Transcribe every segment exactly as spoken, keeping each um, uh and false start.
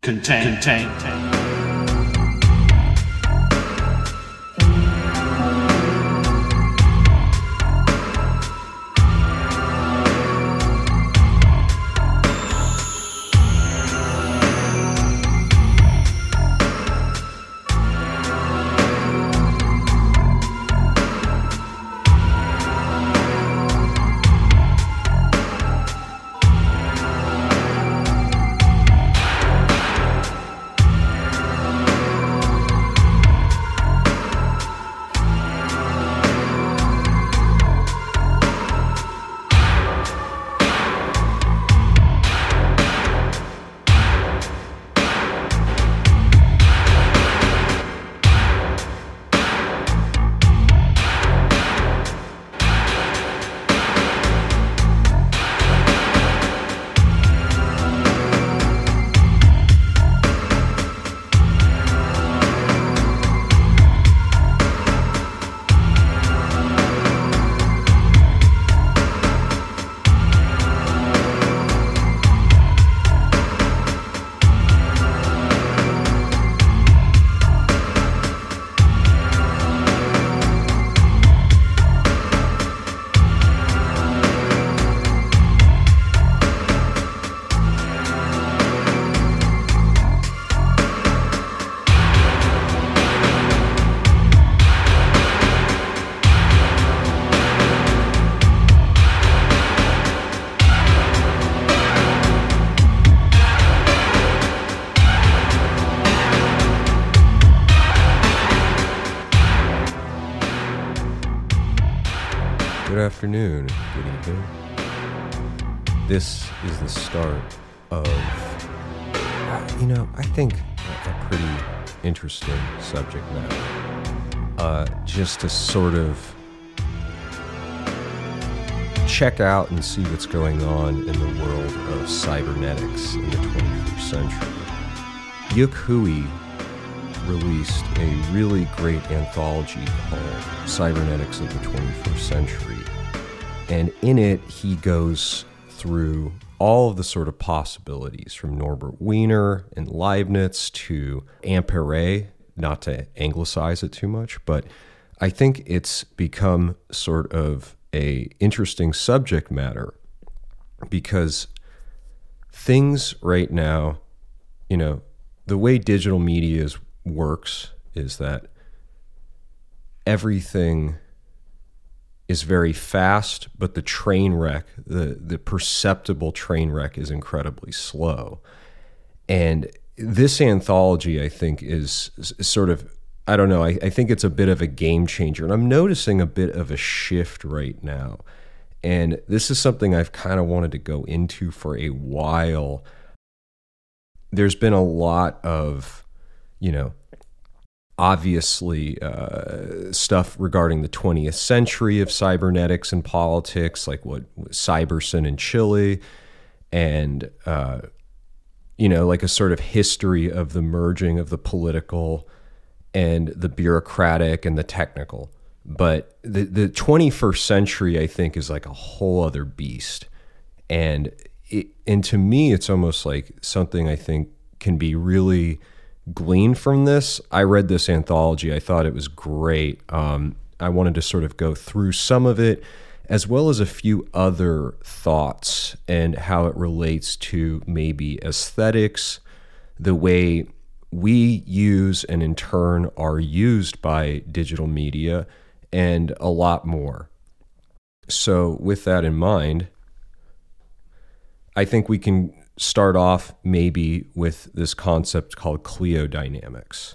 Contain. Contain. Contain. Good afternoon, good evening. This is the start of, you know, I think a pretty interesting subject matter. Uh, just to sort of check out and see what's going on in the world of cybernetics in the twenty-first century. Yuk Hui released a really great anthology called Cybernetics of the twenty-first century. And in it, he goes through all of the sort of possibilities from Norbert Wiener and Leibniz to Ampere, not to anglicize it too much, but I think it's become sort of a interesting subject matter because things right now, you know, the way digital media is, works is that everything is very fast, but the train wreck, the, the perceptible train wreck is incredibly slow. And this anthology, I think, is, is sort of, I don't know, I, I think it's a bit of a game changer. And I'm noticing a bit of a shift right now. And this is something I've kind of wanted to go into for a while. There's been a lot of, you know, obviously uh, stuff regarding the twentieth century of cybernetics and politics, like what Cybersyn in Chile, and, uh, you know, like a sort of history of the merging of the political and the bureaucratic and the technical. But the, the twenty-first century, I think, is like a whole other beast. And it, and to me, it's almost like something I think can be really gleaned from this. I read this anthology. I thought it was great. Um, I wanted to sort of go through some of it, as well as a few other thoughts and how it relates to maybe aesthetics, the way we use and in turn are used by digital media, and a lot more. So with that in mind, I think we can start off maybe with this concept called cliodynamics.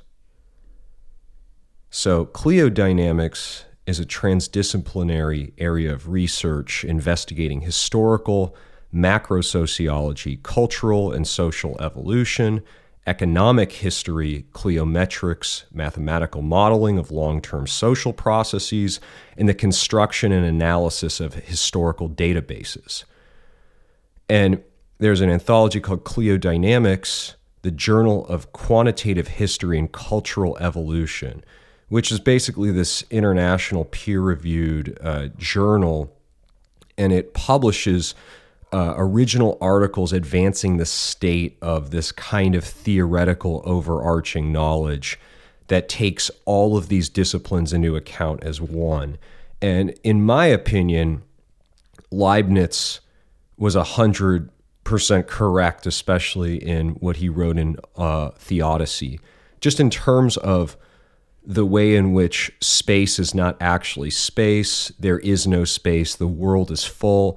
So cliodynamics is a transdisciplinary area of research investigating historical, macrosociology, cultural and social evolution, economic history, cliometrics, mathematical modeling of long-term social processes, and the construction and analysis of historical databases. And there's an anthology called Cliodynamics, the Journal of Quantitative History and Cultural Evolution, which is basically this international peer-reviewed uh, journal, and it publishes uh, original articles advancing the state of this kind of theoretical overarching knowledge that takes all of these disciplines into account as one. And in my opinion, Leibniz was one hundred percent correct, especially in what he wrote in uh, Theodicy, just in terms of the way in which space is not actually space. There is no space. The world is full.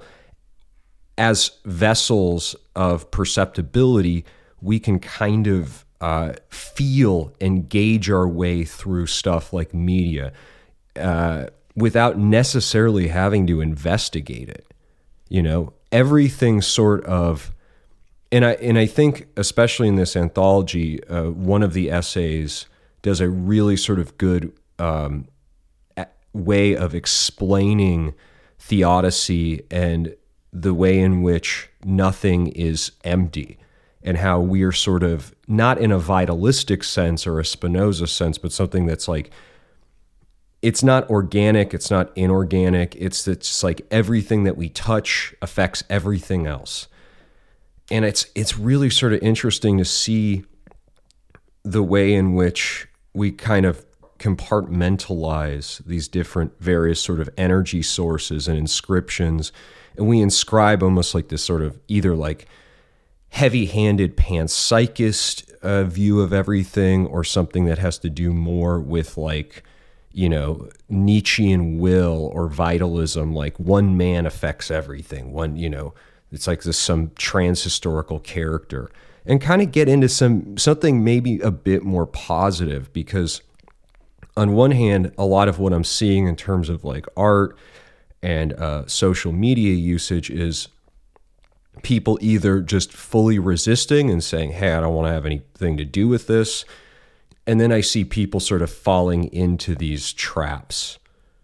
As vessels of perceptibility, we can kind of uh, feel and gauge our way through stuff like media uh, without necessarily having to investigate it. You know, everything sort of, and I and I think especially in this anthology, uh, one of the essays does a really sort of good um, way of explaining theodicy and the way in which nothing is empty, and how we are sort of not in a vitalistic sense or a Spinoza sense, but something that's like, it's not organic, it's not inorganic, it's it's like everything that we touch affects everything else. And it's it's really sort of interesting to see the way in which we kind of compartmentalize these different various sort of energy sources and inscriptions, and we inscribe almost like this sort of either like heavy-handed panpsychist uh, view of everything, or something that has to do more with like, you know, Nietzschean will or vitalism, like one man affects everything. One, you know, it's like this some trans-historical character, and kind of get into some something maybe a bit more positive, because on one hand, a lot of what I'm seeing in terms of like art and uh, social media usage is people either just fully resisting and saying, hey, I don't want to have anything to do with this. And then I see people sort of falling into these traps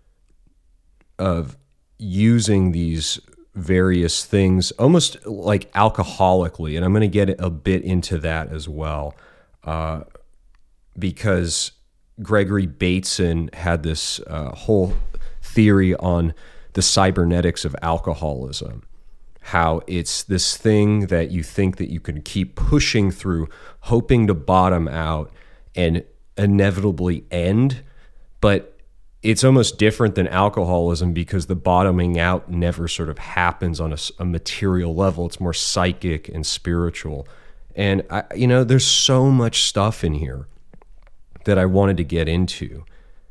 of using these various things almost like alcoholically. And I'm going to get a bit into that as well, uh, because Gregory Bateson had this uh, whole theory on the cybernetics of alcoholism, how it's this thing that you think that you can keep pushing through, hoping to bottom out and inevitably end, but it's almost different than alcoholism, because the bottoming out never sort of happens on a, a material level. It's more psychic and spiritual. And I, you know, there's so much stuff in here that I wanted to get into.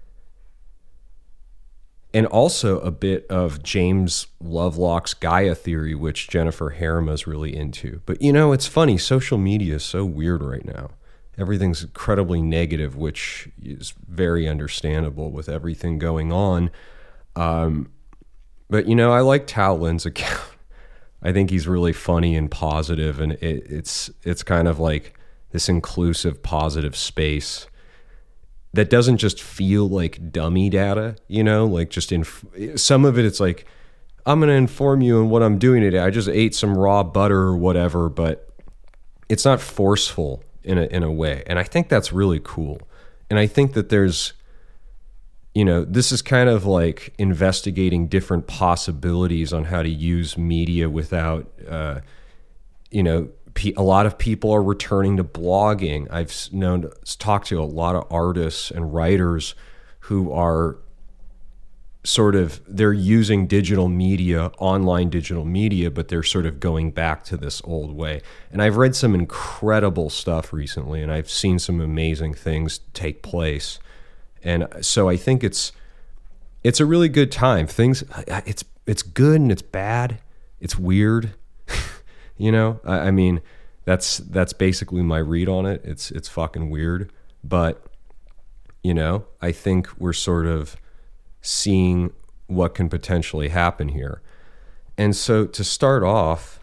And also a bit of James Lovelock's Gaia theory, which Jennifer Harema is really into. But, you know, it's funny. Social media is so weird right now. Everything's incredibly negative, which is very understandable with everything going on. Um, but, you know, I like Tao Lin's account. I think he's really funny and positive, and it, it's it's kind of like this inclusive, positive space that doesn't just feel like dummy data, you know, like just in some of it, it's like, I'm going to inform you on what I'm doing today. I just ate some raw butter or whatever, but it's not forceful in a, in a way. And I think that's really cool. And I think that there's, you know, this is kind of like investigating different possibilities on how to use media without, uh, you know, a lot of people are returning to blogging. I've known, talked to a lot of artists and writers who are sort of, they're using digital media, online digital media, but they're sort of going back to this old way. And I've read some incredible stuff recently, and I've seen some amazing things take place. And so I think it's it's a really good time. Things, it's it's good and it's bad. It's weird. You know, I, I mean, that's that's basically my read on it. It's it's fucking weird, but you know, I think we're sort of seeing what can potentially happen here. And so to start off,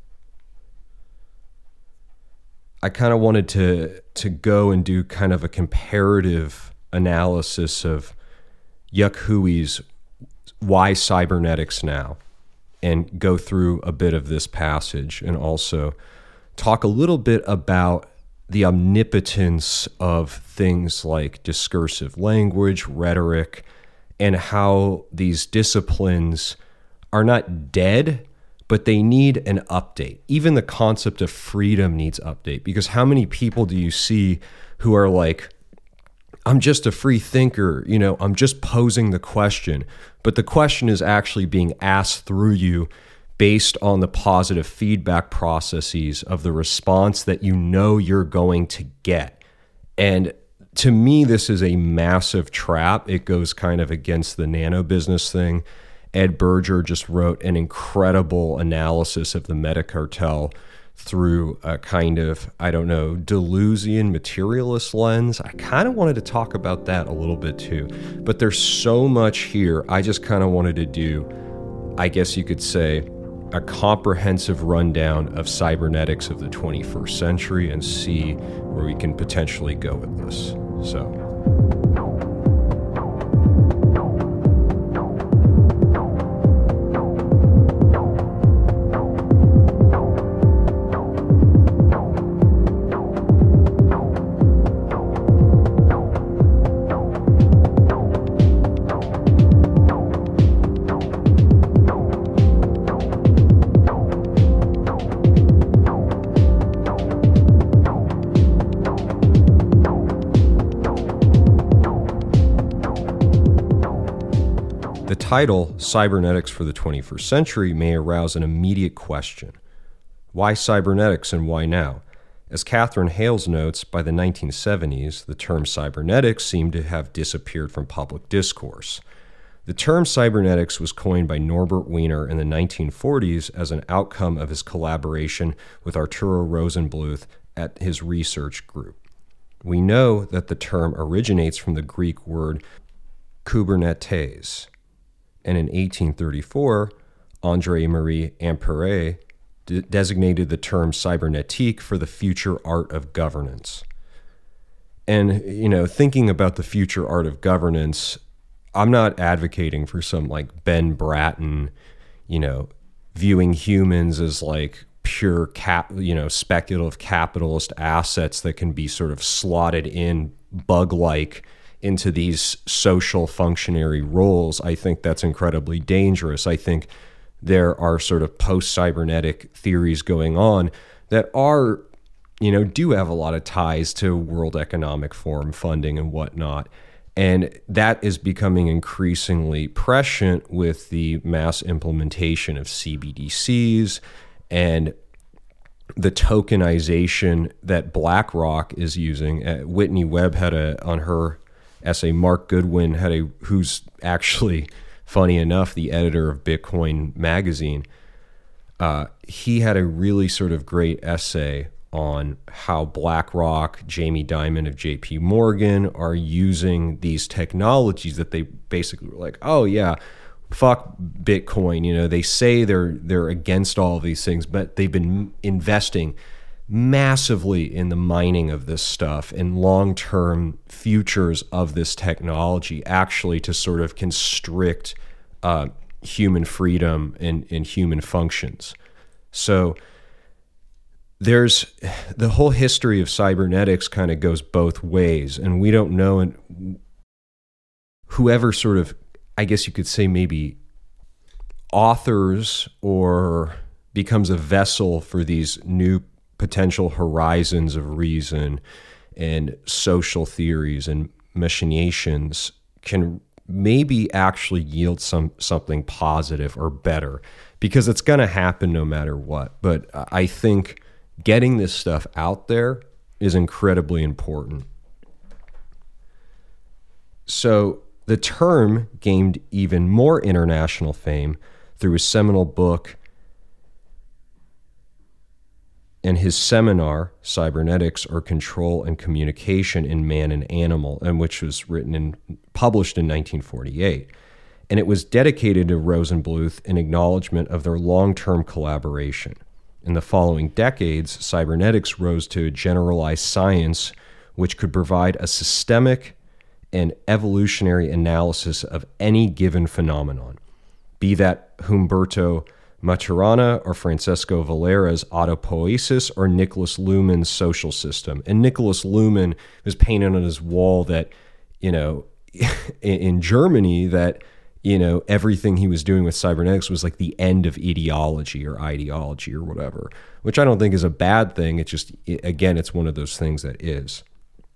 I kind of wanted to to go and do kind of a comparative analysis of Yuck Hui's Why Cybernetics Now, and go through a bit of this passage, and also talk a little bit about the omnipotence of things like discursive language, rhetoric, and how these disciplines are not dead, but they need an update. Even the concept of freedom needs update, because how many people do you see who are like, I'm just a free thinker, you know, I'm just posing the question, but the question is actually being asked through you based on the positive feedback processes of the response that you know you're going to get. And to me, this is a massive trap. It goes kind of against the nano business thing. Ed Berger just wrote an incredible analysis of the metacartel through a kind of, I don't know, Deleuzian materialist lens. I kind of wanted to talk about that a little bit too, but there's so much here. I just kind of wanted to do, I guess you could say, a comprehensive rundown of cybernetics of the twenty-first century and see where we can potentially go with this. So. The title, Cybernetics for the twenty-first century, may arouse an immediate question. Why cybernetics and why now? As Catherine Hales notes, by the nineteen seventies, the term cybernetics seemed to have disappeared from public discourse. The term cybernetics was coined by Norbert Wiener in the nineteen forties as an outcome of his collaboration with Arturo Rosenbluth at his research group. We know that the term originates from the Greek word kubernetes, and in eighteen thirty-four, André-Marie Ampère de- designated the term cybernetique for the future art of governance. And, you know, thinking about the future art of governance, I'm not advocating for some like Ben Bratton, you know, viewing humans as like pure cap, you know, speculative capitalist assets that can be sort of slotted in bug-like into these social functionary roles. I think that's incredibly dangerous. I think there are sort of post-cybernetic theories going on that are, you know, do have a lot of ties to World Economic Forum funding and whatnot. And that is becoming increasingly prescient with the mass implementation of C B D Cs and the tokenization that BlackRock is using. Uh, Whitney Webb had a, on her essay, Mark Goodwin had a, who's actually, funny enough, the editor of Bitcoin magazine. Uh, he had a really sort of great essay on how BlackRock, Jamie Dimon of J P Morgan are using these technologies that they basically were like, oh yeah, fuck Bitcoin. You know, they say they're they're against all of these things, but they've been investing massively in the mining of this stuff and long-term futures of this technology, actually to sort of constrict uh, human freedom and, and human functions. So there's the whole history of cybernetics kind of goes both ways, and we don't know, and whoever sort of, I guess you could say, maybe authors or becomes a vessel for these new potential horizons of reason and social theories and machinations can maybe actually yield some something positive or better, because it's going to happen no matter what. But I think getting this stuff out there is incredibly important. So the term gained even more international fame through his seminal book and his seminar, Cybernetics, or Control and Communication in Man and Animal, and which was written and published in nineteen forty-eight. And it was dedicated to Rosenbluth in acknowledgement of their long-term collaboration. In the following decades, cybernetics rose to a generalized science which could provide a systemic and evolutionary analysis of any given phenomenon, be that Humberto Maturana or Francesco Valera's autopoiesis or Nicholas Luhmann's social system. And Nicholas Luhmann was painted on his wall that, you know, in Germany, that, you know, everything he was doing with cybernetics was like the end of ideology or ideology or whatever, which I don't think is a bad thing. It's just, it, again, it's one of those things that is.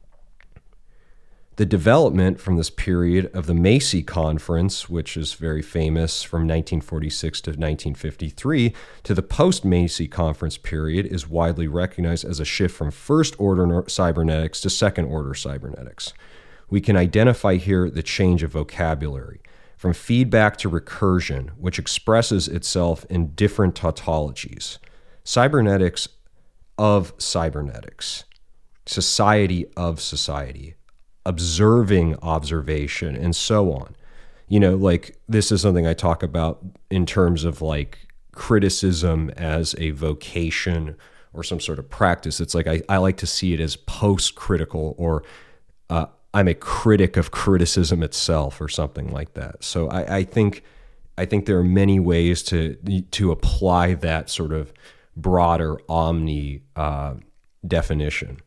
The development from this period of the Macy Conference, which is very famous from nineteen forty-six to nineteen fifty-three, to the post-Macy Conference period is widely recognized as a shift from first-order cybernetics to second-order cybernetics. We can identify here the change of vocabulary, from feedback to recursion, which expresses itself in different tautologies. Cybernetics of cybernetics, society of society, observing observation, and so on. You know, like this is something I talk about in terms of like criticism as a vocation or some sort of practice. It's like I, I like to see it as post-critical, or uh, I'm a critic of criticism itself or something like that. So I, I think I think there are many ways to to apply that sort of broader omni uh, definition.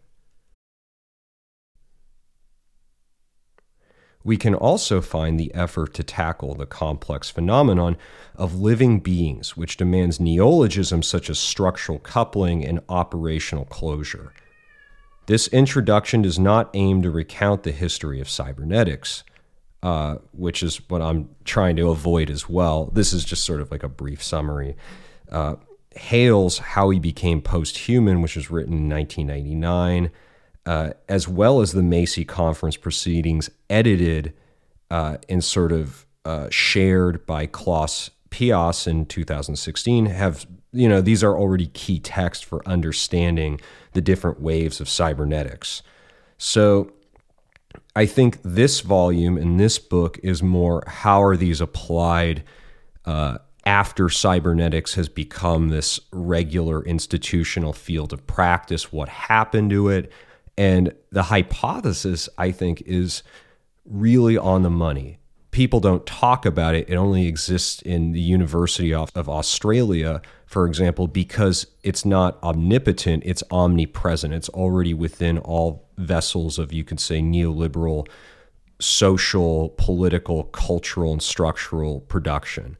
We can also find the effort to tackle the complex phenomenon of living beings, which demands neologisms such as structural coupling and operational closure. This introduction does not aim to recount the history of cybernetics, uh, which is what I'm trying to avoid as well. This is just sort of like a brief summary. Uh, Hale's How He Became Post-Human, which was written in nineteen ninety-nine, Uh, as well as the Macy Conference proceedings, edited uh, and sort of uh, shared by Klaus Pias in two thousand sixteen, have, you know, these are already key texts for understanding the different waves of cybernetics. So I think this volume in this book is more, how are these applied uh, after cybernetics has become this regular institutional field of practice? What happened to it? And the hypothesis, I think, is really on the money. People don't talk about it. It only exists in the University of, of Australia, for example, because it's not omnipotent, it's omnipresent. It's already within all vessels of, you could say, neoliberal social, political, cultural, and structural production.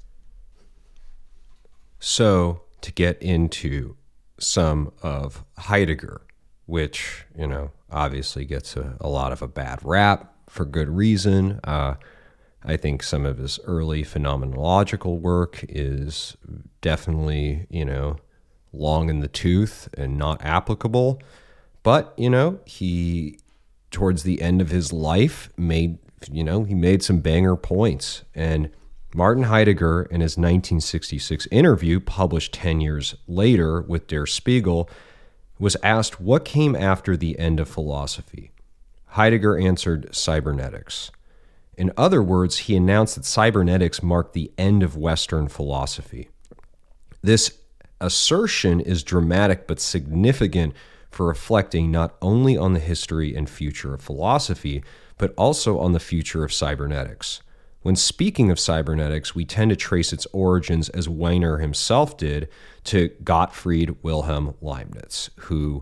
So, to get into some of Heidegger, which, you know, obviously gets a, a lot of a bad rap for good reason. Uh, I think some of his early phenomenological work is definitely, you know, long in the tooth and not applicable. But, you know, he, towards the end of his life, made, you know, he made some banger points. And Martin Heidegger, in his nineteen sixty-six interview, published ten years later with Der Spiegel, was asked what came after the end of philosophy. Heidegger answered cybernetics. In other words, he announced that cybernetics marked the end of Western philosophy. This assertion is dramatic but significant for reflecting not only on the history and future of philosophy, but also on the future of cybernetics. When speaking of cybernetics, we tend to trace its origins, as Weiner himself did, to Gottfried Wilhelm Leibniz, who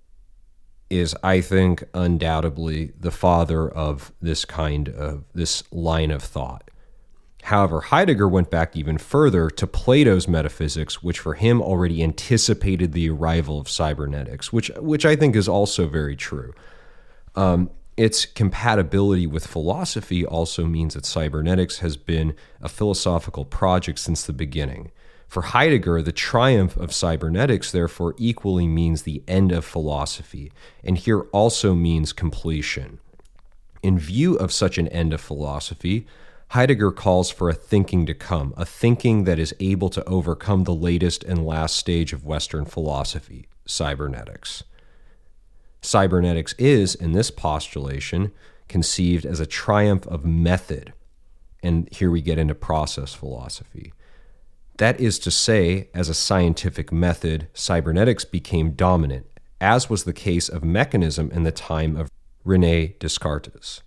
is, I think, undoubtedly the father of this kind of, this line of thought. However, Heidegger went back even further to Plato's metaphysics, which for him already anticipated the arrival of cybernetics, which, which I think is also very true. Um, Its compatibility with philosophy also means that cybernetics has been a philosophical project since the beginning. For Heidegger, the triumph of cybernetics, therefore, equally means the end of philosophy, and here also means completion. In view of such an end of philosophy, Heidegger calls for a thinking to come, a thinking that is able to overcome the latest and last stage of Western philosophy, cybernetics. Cybernetics is, in this postulation, conceived as a triumph of method, and here we get into process philosophy. That is to say, as a scientific method, cybernetics became dominant, as was the case of mechanism in the time of René Descartes.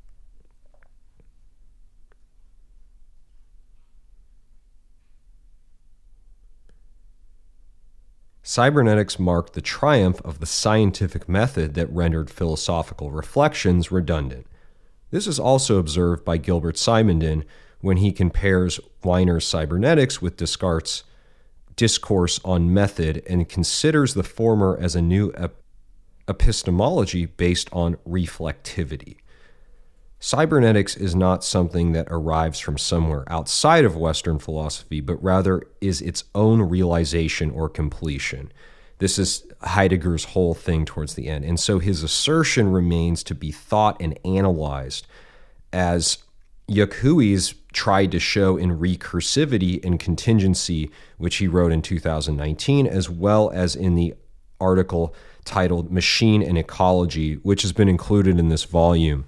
Cybernetics marked the triumph of the scientific method that rendered philosophical reflections redundant. This is also observed by Gilbert Simondon, when he compares Weiner's cybernetics with Descartes' discourse on method and considers the former as a new ep- epistemology based on reflectivity. Cybernetics is not something that arrives from somewhere outside of Western philosophy, but rather is its own realization or completion. This is Heidegger's whole thing towards the end. And so his assertion remains to be thought and analyzed, as Yukhui's tried to show in Recursivity and Contingency, which he wrote in two thousand nineteen, as well as in the article titled Machine and Ecology, which has been included in this volume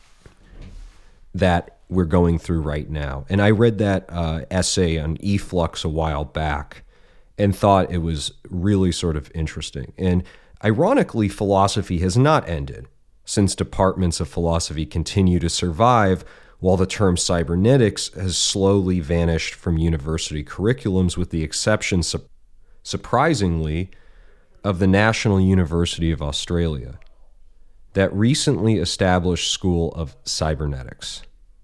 that we're going through right now. And I read that uh, essay on efflux a while back and thought it was really sort of interesting. And ironically, philosophy has not ended, since departments of philosophy continue to survive, while the term cybernetics has slowly vanished from university curriculums, with the exception, su- surprisingly, of the National University of Australia, that recently established School of Cybernetics.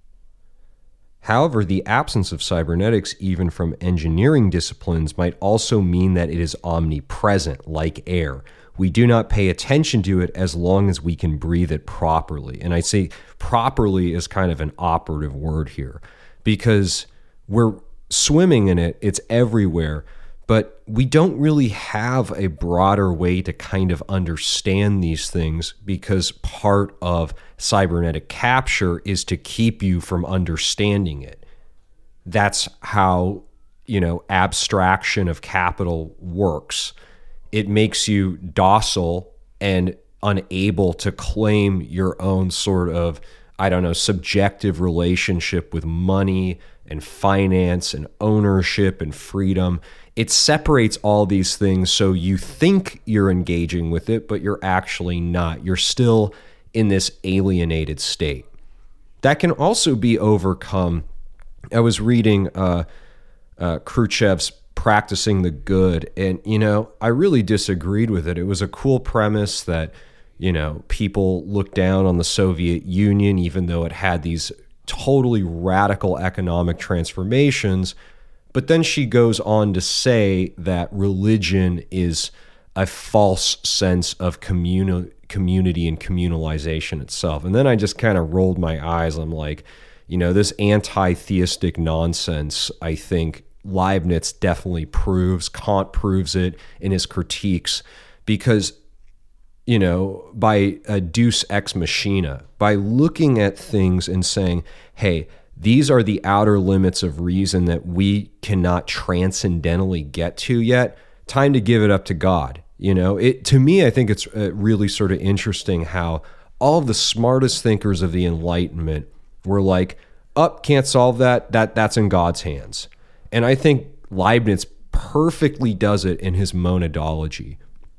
However, the absence of cybernetics, even from engineering disciplines, might also mean that it is omnipresent, like air. We do not pay attention to it as long as we can breathe it properly. And I say properly is kind of an operative word here, because we're swimming in it, it's everywhere, but we don't really have a broader way to kind of understand these things, because part of cybernetic capture is to keep you from understanding it. That's how, you know, abstraction of capital works. It makes you docile and unable to claim your own sort of, I don't know, subjective relationship with money and finance and ownership and freedom. It separates all these things, so you think you're engaging with it, but you're actually not. You're still in this alienated state. That can also be overcome. I was reading uh, uh, Khrushchev's Practicing the Good, and, you know, I really disagreed with it. It was a cool premise that, you know, people looked down on the Soviet Union, even though it had these totally radical economic transformations. But then she goes on to say that religion is a false sense of communi- community and communalization itself. And then I just kind of rolled my eyes. I'm like, you know, this anti-theistic nonsense, I think Leibniz definitely proves, Kant proves it in his critiques, because, you know, by a deus ex machina, by looking at things and saying, hey, these are the outer limits of reason that we cannot transcendentally get to yet, time to give it up to God. You know, it, to me, I think it's really sort of interesting how all of the smartest thinkers of the Enlightenment were like, up, oh, can't solve that, that that's in God's hands. And I think Leibniz perfectly does it in his monadology.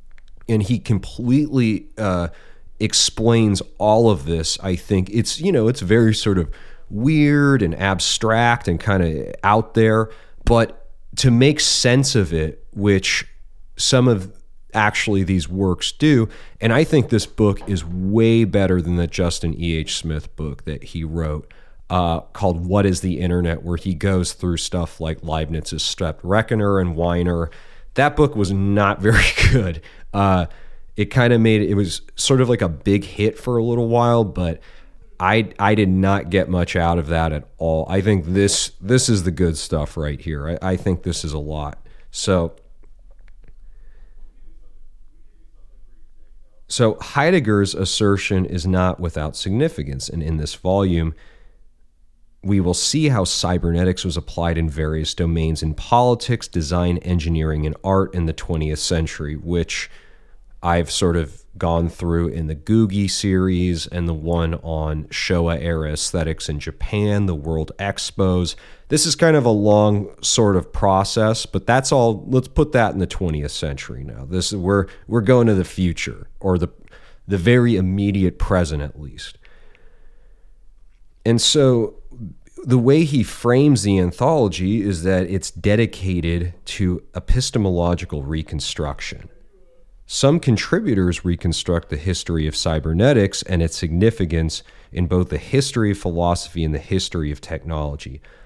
And he completely uh, explains all of this. I think it's, you know, it's very sort of weird and abstract and kind of out there, but to make sense of it, which some of actually these works do. And I think this book is way better than the Justin E H Smith book that he wrote, Uh, called What is the Internet, where he goes through stuff like Leibniz's Stepped Reckoner and Weiner. That book was not very good. Uh, it kind of made, it was sort of like a big hit for a little while, but I I did not get much out of that at all. I think this this is the good stuff right here. I, I think this is a lot. So, so Heidegger's assertion is not without significance, and in this volume, we will see how cybernetics was applied in various domains in politics, design, engineering, and art in the twentieth century, which I've sort of gone through in the Googie series and the one on Showa-era aesthetics in Japan, the World Expos. This is kind of a long sort of process, but that's all. Let's put that in the twentieth century now. This is we're we're going to the future, or the the very immediate present at least. And so the way he frames the anthology is that it's dedicated to epistemological reconstruction. Some contributors reconstruct the history of cybernetics and its significance in both the history of philosophy and the history of technology.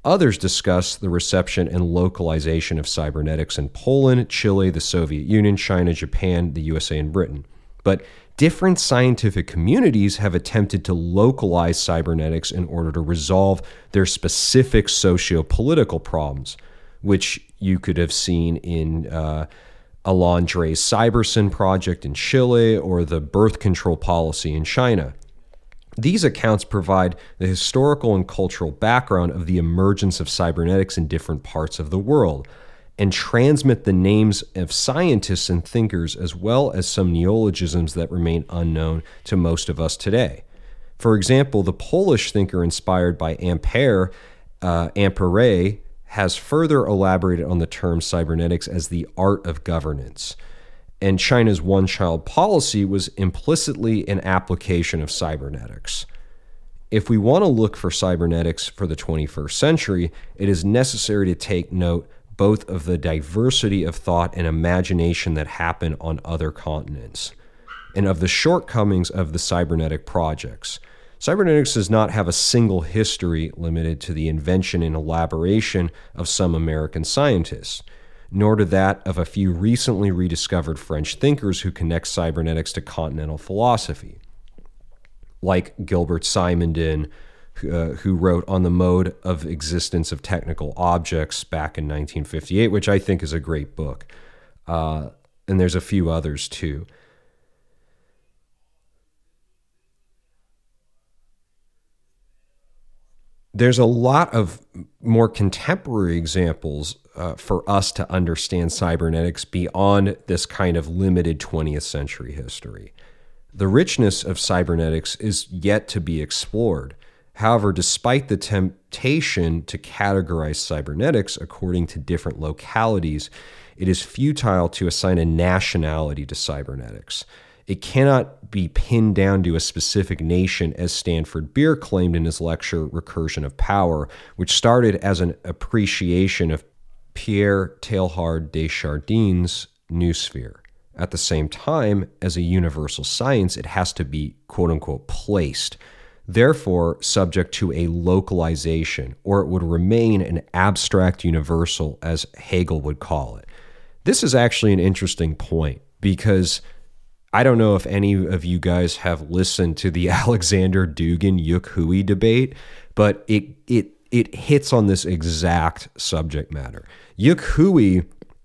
Others discuss the reception and localization of cybernetics in Poland, Chile, the Soviet Union, China, Japan, the U S A, and Britain. But different scientific communities have attempted to localize cybernetics in order to resolve their specific socio-political problems, which you could have seen in uh, Alain Dre's Cybersyn project in Chile or the birth control policy in China. These accounts provide the historical and cultural background of the emergence of cybernetics in different parts of the world, and transmit the names of scientists and thinkers as well as some neologisms that remain unknown to most of us today. For example, the Polish thinker inspired by Ampere, uh, Ampere, has further elaborated on the term cybernetics as the art of governance. And China's one-child policy was implicitly an application of cybernetics. If we want to look for cybernetics for the twenty-first century, it is necessary to take note both of the diversity of thought and imagination that happen on other continents, and of the shortcomings of the cybernetic projects. Cybernetics does not have a single history limited to the invention and elaboration of some American scientists, nor to that of a few recently rediscovered French thinkers who connect cybernetics to continental philosophy, like Gilbert Simondon, Uh, who wrote On the Mode of Existence of Technical Objects back in nineteen fifty-eight, which I think is a great book. Uh, and there's a few others too. There's a lot of more contemporary examples uh, for us to understand cybernetics beyond this kind of limited twentieth century history. The richness of cybernetics is yet to be explored. However, despite the temptation to categorize cybernetics according to different localities, it is futile to assign a nationality to cybernetics. It cannot be pinned down to a specific nation, as Stanford Beer claimed in his lecture, Recursion of Power, which started as an appreciation of Pierre Teilhard de Chardin's noosphere. At the same time, as a universal science, it has to be, quote-unquote, placed, therefore subject to a localization, or it would remain an abstract universal, as Hegel would call it. This is actually an interesting point, because I don't know if any of you guys have listened to the Alexander Dugin-Yuk Hui debate, but it it it hits on this exact subject matter. Yuk Hui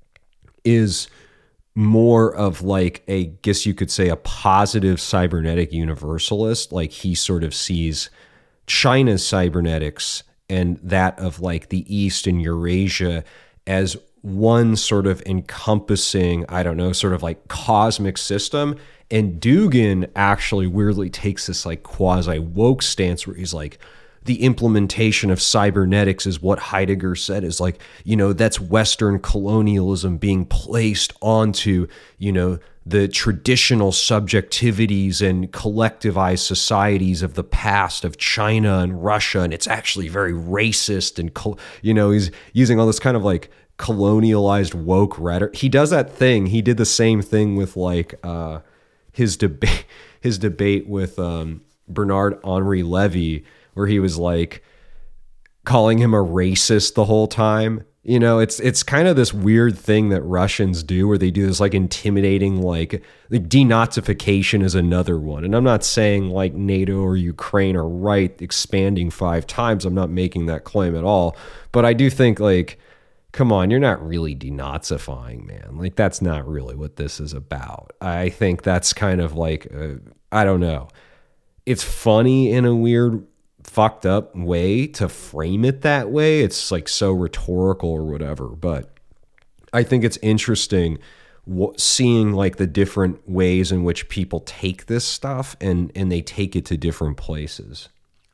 is more of like a, guess you could say, a positive cybernetic universalist. Like he sort of sees China's cybernetics and that of like the East and Eurasia as one sort of encompassing, I don't know, sort of like cosmic system. And Dugin actually weirdly takes this like quasi woke stance where he's like, the implementation of cybernetics is what Heidegger said is like, you know, that's Western colonialism being placed onto, you know, the traditional subjectivities and collectivized societies of the past of China and Russia. And it's actually very racist. And, you know, he's using all this kind of like colonialized woke rhetoric. He does that thing. He did the same thing with like uh, his debate, his debate with um, Bernard Henri Levy, where he was like calling him a racist the whole time. You know, it's it's kind of this weird thing that Russians do where they do this like intimidating, like, like denazification is another one. And I'm not saying like NATO or Ukraine are right expanding five times. I'm not making that claim at all. But I do think like, come on, you're not really denazifying, man. Like that's not really what this is about. I think that's kind of like, uh, I don't know. It's funny in a weird fucked up way to frame it that way. It's like so rhetorical or whatever, but I think it's interesting w- seeing like the different ways in which people take this stuff and and they take it to different places.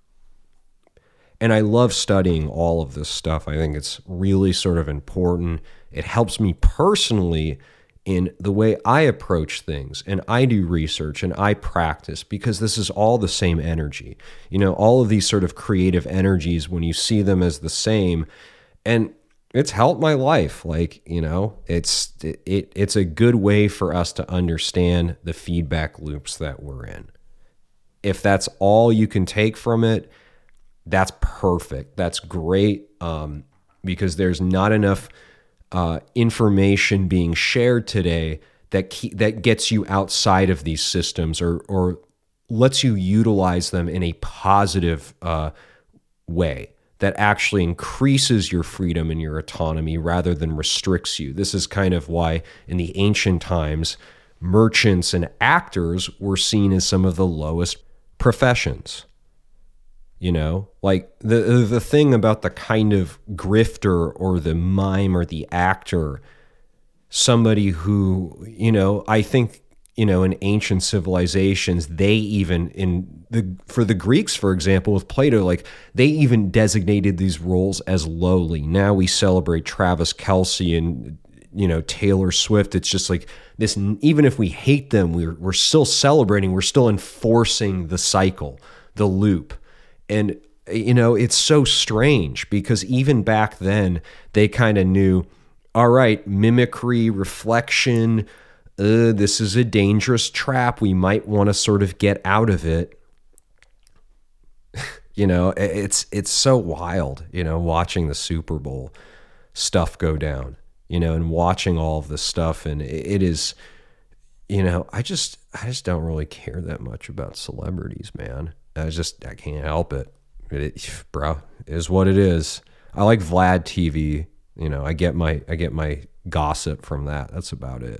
And I love studying all of this stuff. I think it's really sort of important. It helps me personally in the way I approach things, and I do research and I practice, because this is all the same energy. You know, all of these sort of creative energies, when you see them as the same, and it's helped my life. Like, you know, it's it it's a good way for us to understand the feedback loops that we're in. If that's all you can take from it, that's perfect. That's great, um, because there's not enough uh, information being shared today that ke- that gets you outside of these systems, or or lets you utilize them in a positive uh, way that actually increases your freedom and your autonomy rather than restricts you. This is kind of why in the ancient times, merchants and actors were seen as some of the lowest professions. You know, like the the thing about the kind of grifter or the mime or the actor, somebody who, you know, I think, you know, in ancient civilizations, they even in the, for the Greeks, for example, with Plato, like they even designated these roles as lowly. Now we celebrate Travis Kelce and, you know, Taylor Swift. It's just like this, even if we hate them, we're, we're still celebrating, we're still enforcing the cycle, the loop. And, you know, it's so strange because even back then they kind of knew, all right, mimicry, reflection, uh, this is a dangerous trap. We might want to sort of get out of it. You know, it's it's so wild, you know, watching the Super Bowl stuff go down, you know, and watching all of this stuff. And it is, you know, I just I just don't really care that much about celebrities, man. I just I can't help it. It, bro, it is what it is. I like Vlad T V. You know, I get my I get my gossip from that. That's about it.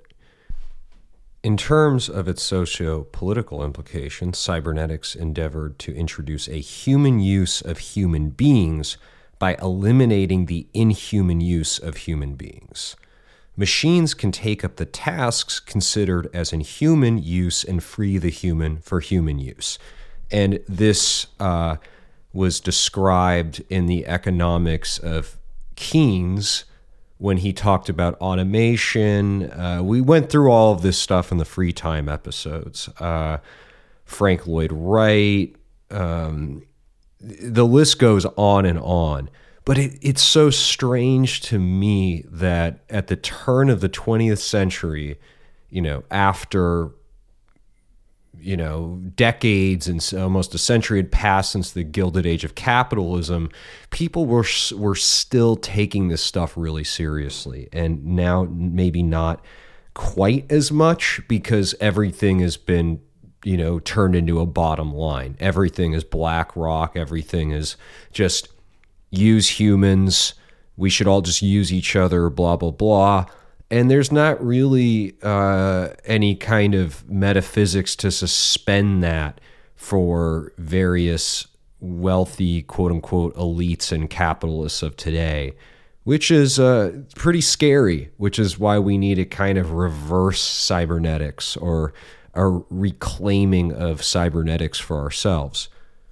In terms of its socio-political implications, cybernetics endeavored to introduce a human use of human beings by eliminating the inhuman use of human beings. Machines can take up the tasks considered as inhuman use and free the human for human use. And this uh, was described in the economics of Keynes when he talked about automation. Uh, we went through all of this stuff in the free time episodes. Uh, Frank Lloyd Wright, um, the list goes on and on. But it, it's so strange to me that at the turn of the twentieth century, you know, after, you know, decades and almost a century had passed since the Gilded Age of capitalism, people were were still taking this stuff really seriously. And now maybe not quite as much because everything has been, you know, turned into a bottom line. Everything is BlackRock. Everything is just use humans. We should all just use each other, blah, blah, blah. And there's not really uh, any kind of metaphysics to suspend that for various wealthy, quote unquote, elites and capitalists of today, which is uh, pretty scary, which is why we need a kind of reverse cybernetics or a reclaiming of cybernetics for ourselves.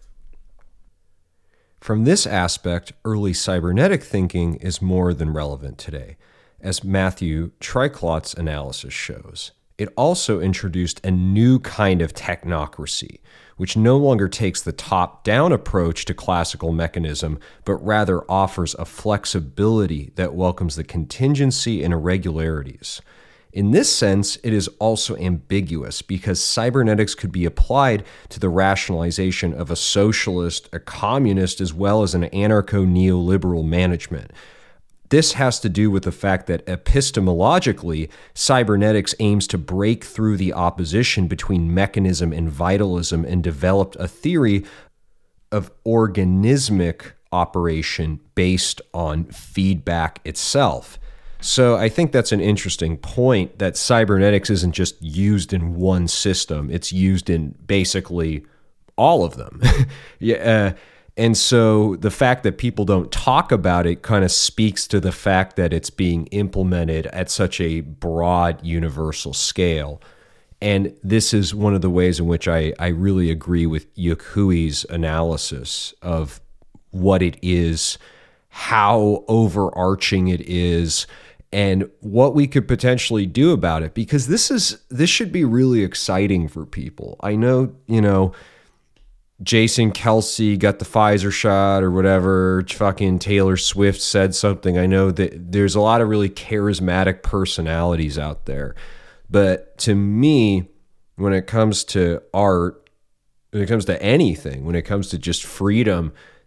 From this aspect, early cybernetic thinking is more than relevant today, as Matthew Triclott's analysis shows. It also introduced a new kind of technocracy, which no longer takes the top-down approach to classical mechanism, but rather offers a flexibility that welcomes the contingency and irregularities. In this sense, it is also ambiguous because cybernetics could be applied to the rationalization of a socialist, a communist, as well as an anarcho-neoliberal management. This has to do with the fact that epistemologically, cybernetics aims to break through the opposition between mechanism and vitalism and developed a theory of organismic operation based on feedback itself. So I think that's an interesting point, that cybernetics isn't just used in one system. It's used in basically all of them. yeah. Uh, and so the fact that people don't talk about it kind of speaks to the fact that it's being implemented at such a broad universal scale. And this is one of the ways in which I, I really agree with Yuk Hui's analysis of what it is, how overarching it is, and what we could potentially do about it, because this is this should be really exciting for people. I know, you know, Jason Kelce got the Pfizer shot or whatever, fucking Taylor Swift said something. I know that there's a lot of really charismatic personalities out there. But to me, when it comes to art, when it comes to anything, when it comes to just freedom,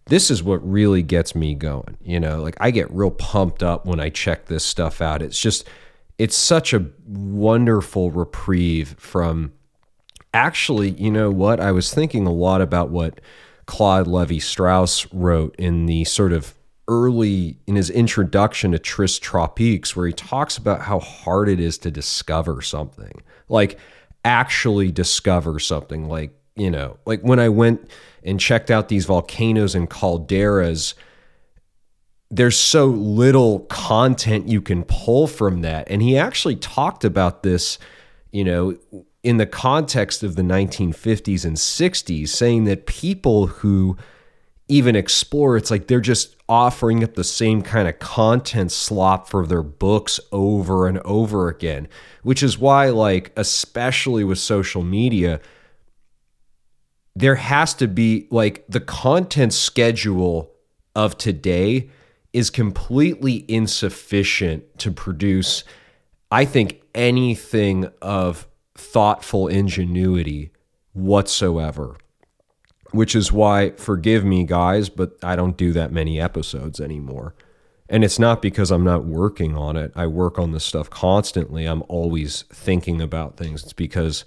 this is what really gets me going. You know, like I get real pumped up when I check this stuff out. It's just, it's such a wonderful reprieve from actually, you know what? I was thinking a lot about what Claude Lévi-Strauss wrote in the sort of early, in his introduction to Tristes Tropiques, where he talks about how hard it is to discover something, like actually discover something. Like, you know, like when I went and checked out these volcanoes and calderas, there's so little content you can pull from that. And he actually talked about this, you know, in the context of the nineteen fifties and sixties, saying that people who even explore, it's like they're just offering up the same kind of content slop for their books over and over again, which is why, like, especially with social media, there has to be, like, the content schedule of today is completely insufficient to produce, I think, anything of thoughtful ingenuity whatsoever. Which is why, forgive me, guys, but I don't do that many episodes anymore. And it's not because I'm not working on it. I work on this stuff constantly. I'm always thinking about things. It's because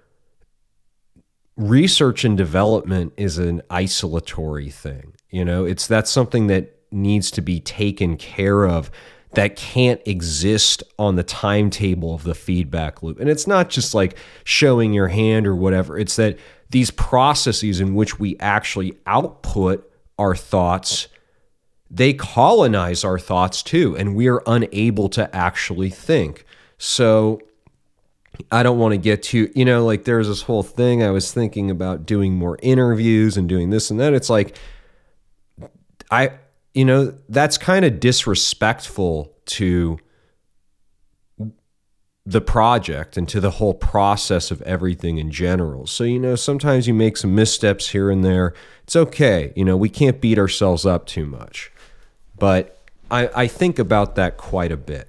research and development is an isolatory thing. You know, it's that's something that needs to be taken care of, that can't exist on the timetable of the feedback loop. And it's not just like showing your hand or whatever. It's that these processes in which we actually output our thoughts, they colonize our thoughts too, and we are unable to actually think. So I don't want to get too, you know, like there's this whole thing I was thinking about doing more interviews and doing this and that. It's like, I, you know, that's kind of disrespectful to the project and to the whole process of everything in general. So, you know, sometimes you make some missteps here and there. It's okay. You know, we can't beat ourselves up too much. But I, I think about that quite a bit.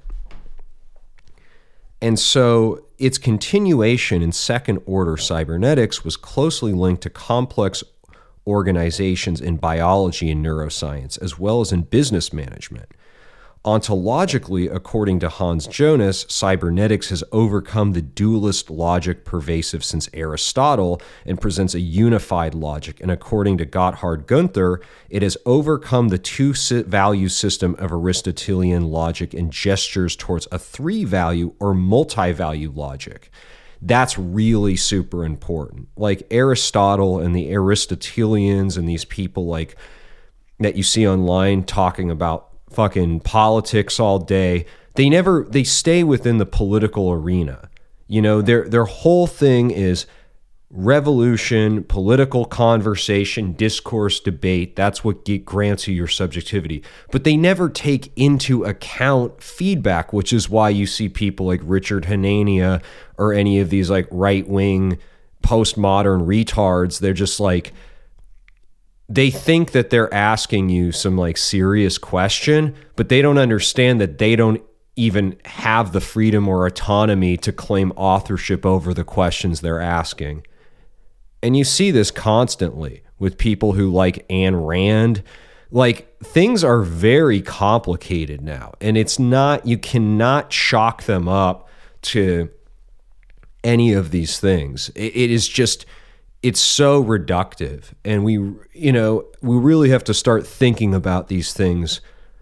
And so its continuation in second order cybernetics was closely linked to complex organizations in biology and neuroscience, as well as in business management. Ontologically, according to Hans Jonas, cybernetics has overcome the dualist logic pervasive since Aristotle and presents a unified logic. And according to Gotthard Gunther, it has overcome the two-value system of Aristotelian logic and gestures towards a three-value or multi-value logic. That's really super important. Like Aristotle and the Aristotelians and these people like that you see online talking about fucking politics all day, they never, they stay within the political arena. You know, their their whole thing is revolution, political conversation, discourse, debate. That's what get, grants you your subjectivity. But they never take into account feedback, which is why you see people like Richard Hanania or any of these like right-wing postmodern retards. They're just like, they think that they're asking you some like serious question, but they don't understand that they don't even have the freedom or autonomy to claim authorship over the questions they're asking. And you see this constantly with people who like Ayn Rand. Like, things are very complicated now, and it's not, you cannot chalk them up to any of these things. It, it is just, it's so reductive, and we, you know, we really have to start thinking about these things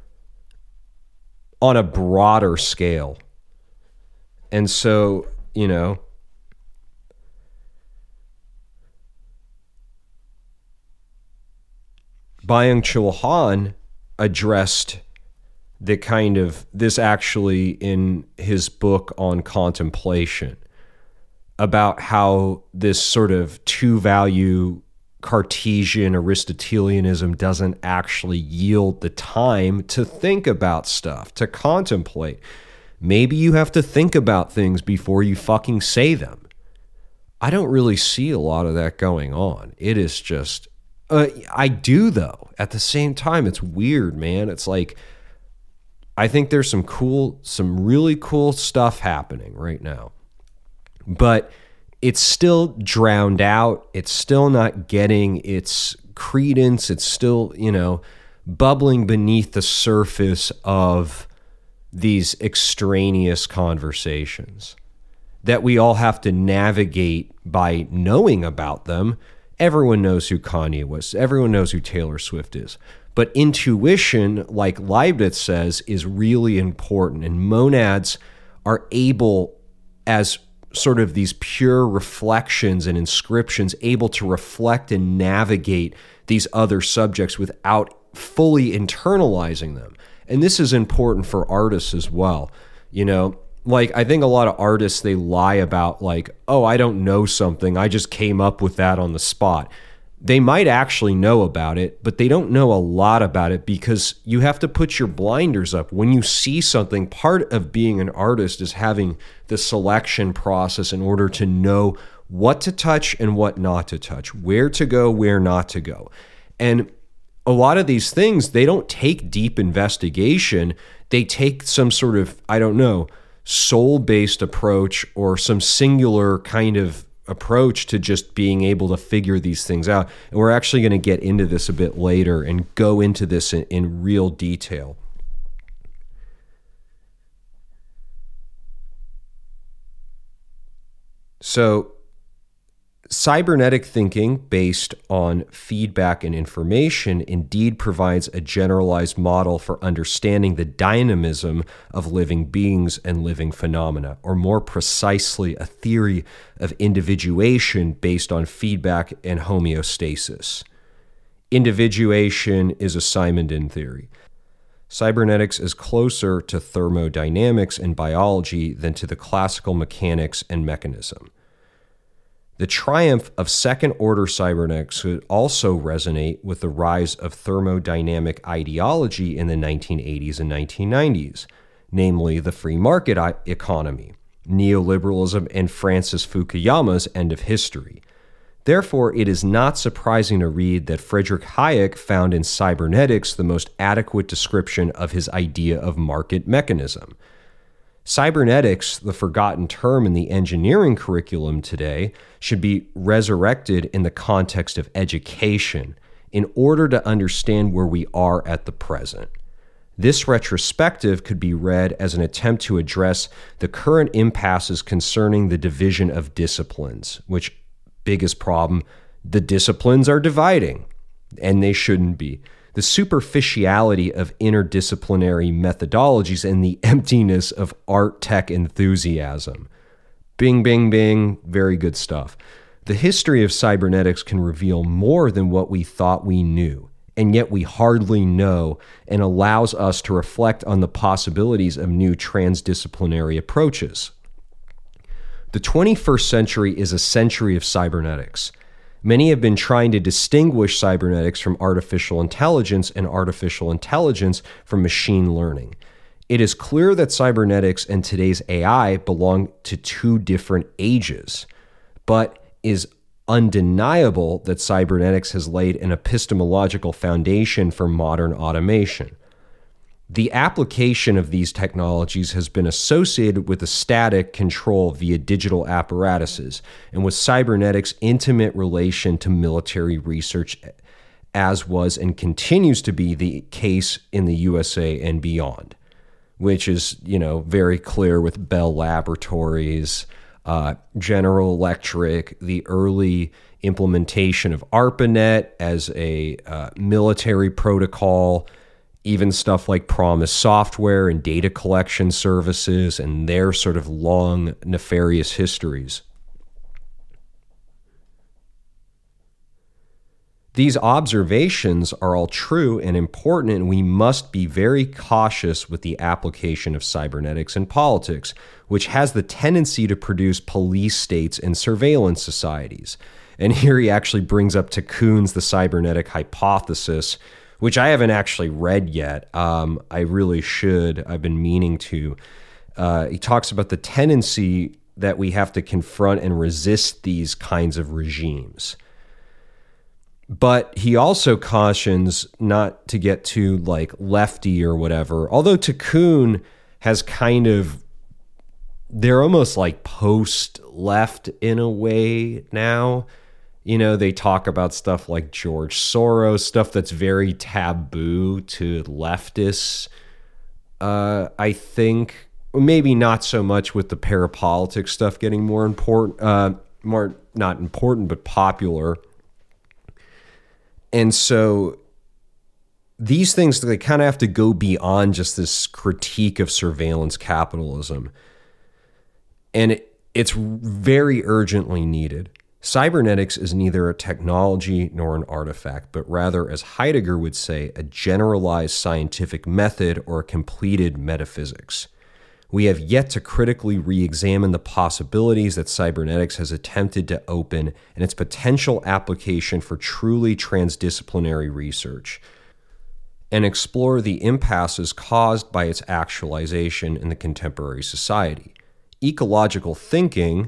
on a broader scale. And so, you know, Byung-Chul Han addressed the kind of this actually in his book on contemplation, about how this sort of two-value Cartesian Aristotelianism doesn't actually yield the time to think about stuff, to contemplate. Maybe you have to think about things before you fucking say them. I don't really see a lot of that going on. It is just, uh, I do though. At the same time, it's weird, man. It's like, I think there's some cool, some really cool stuff happening right now. But it's still drowned out. It's still not getting its credence. It's still, you know, bubbling beneath the surface of these extraneous conversations that we all have to navigate by knowing about them. Everyone knows who Kanye was. Everyone knows who Taylor Swift is. But intuition, like Leibniz says, is really important. And monads are able, as sort of these pure reflections and inscriptions, able to reflect and navigate these other subjects without fully internalizing them. And this is important for artists as well. You know, like I think a lot of artists, they lie about like, oh, I don't know something, I just came up with that on the spot. They might actually know about it, but they don't know a lot about it because you have to put your blinders up. When you see something, part of being an artist is having the selection process in order to know what to touch and what not to touch, where to go, where not to go. And a lot of these things, they don't take deep investigation. They take some sort of, I don't know, soul-based approach or some singular kind of approach to just being able to figure these things out. And we're actually going to get into this a bit later and go into this in, in real detail. So, cybernetic thinking based on feedback and information indeed provides a generalized model for understanding the dynamism of living beings and living phenomena, or more precisely, a theory of individuation based on feedback and homeostasis. Individuation is a Simondon theory. Cybernetics is closer to thermodynamics and biology than to the classical mechanics and mechanism. The triumph of second-order cybernetics could also resonate with the rise of thermodynamic ideology in the nineteen eighties and nineteen nineties, namely the free market economy, neoliberalism, and Francis Fukuyama's end of history. Therefore, it is not surprising to read that Friedrich Hayek found in cybernetics the most adequate description of his idea of market mechanism. Cybernetics, the forgotten term in the engineering curriculum today, should be resurrected in the context of education in order to understand where we are at the present. This retrospective could be read as an attempt to address the current impasses concerning the division of disciplines, which, biggest problem, the disciplines are dividing, and they shouldn't be. The superficiality of interdisciplinary methodologies and the emptiness of art tech enthusiasm. Bing, bing, bing, very good stuff. The history of cybernetics can reveal more than what we thought we knew, and yet we hardly know, and allows us to reflect on the possibilities of new transdisciplinary approaches. The twenty-first century is a century of cybernetics. Many have been trying to distinguish cybernetics from artificial intelligence and artificial intelligence from machine learning. It is clear that cybernetics and today's A I belong to two different ages, but is undeniable that cybernetics has laid an epistemological foundation for modern automation. The application of these technologies has been associated with a static control via digital apparatuses and with cybernetics' intimate relation to military research, as was and continues to be the case in the U S A and beyond, which is, you know, very clear with Bell Laboratories, uh, General Electric, the early implementation of ARPANET as a uh, military protocol, even stuff like Promise Software and data collection services and their sort of long, nefarious histories. These observations are all true and important, and we must be very cautious with the application of cybernetics in politics, which has the tendency to produce police states and surveillance societies. And here he actually brings up Kuhn's The Cybernetic Hypothesis, which I haven't actually read yet. Um, I really should. I've been meaning to. Uh, he talks about the tendency that we have to confront and resist these kinds of regimes. But he also cautions not to get too like lefty or whatever. Although Kuhn has kind of, they're almost like post-left in a way now. You know, they talk about stuff like George Soros, stuff that's very taboo to leftists. Uh, I think maybe not so much with the parapolitics stuff getting more important, uh, more not important, but popular. And so these things, they kind of have to go beyond just this critique of surveillance capitalism. And it, it's very urgently needed. Cybernetics is neither a technology nor an artifact, but rather, as Heidegger would say, a generalized scientific method or a completed metaphysics. We have yet to critically re-examine the possibilities that cybernetics has attempted to open and its potential application for truly transdisciplinary research, and explore the impasses caused by its actualization in the contemporary society. Ecological thinking,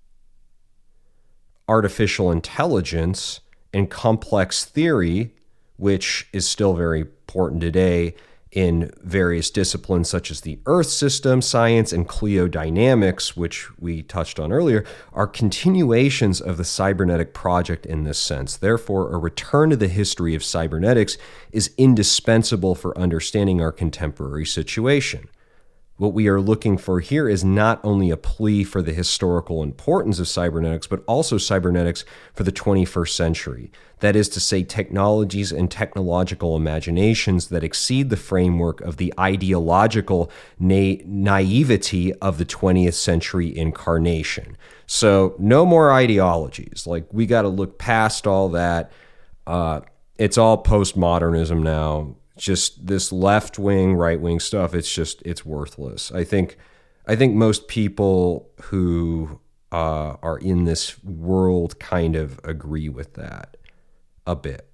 artificial intelligence, and complex theory, which is still very important today in various disciplines such as the Earth system science and cleodynamics, which we touched on earlier, are continuations of the cybernetic project in this sense. Therefore, a return to the history of cybernetics is indispensable for understanding our contemporary situation. What we are looking for here is not only a plea for the historical importance of cybernetics, but also cybernetics for the twenty-first century. That is to say, technologies and technological imaginations that exceed the framework of the ideological na- naivety of the twentieth century incarnation. So no more ideologies. Like, we got to look past all that. Uh, it's all postmodernism now. Just this left-wing, right-wing stuff, it's just, it's worthless. I think I think most people who uh, are in this world kind of agree with that a bit.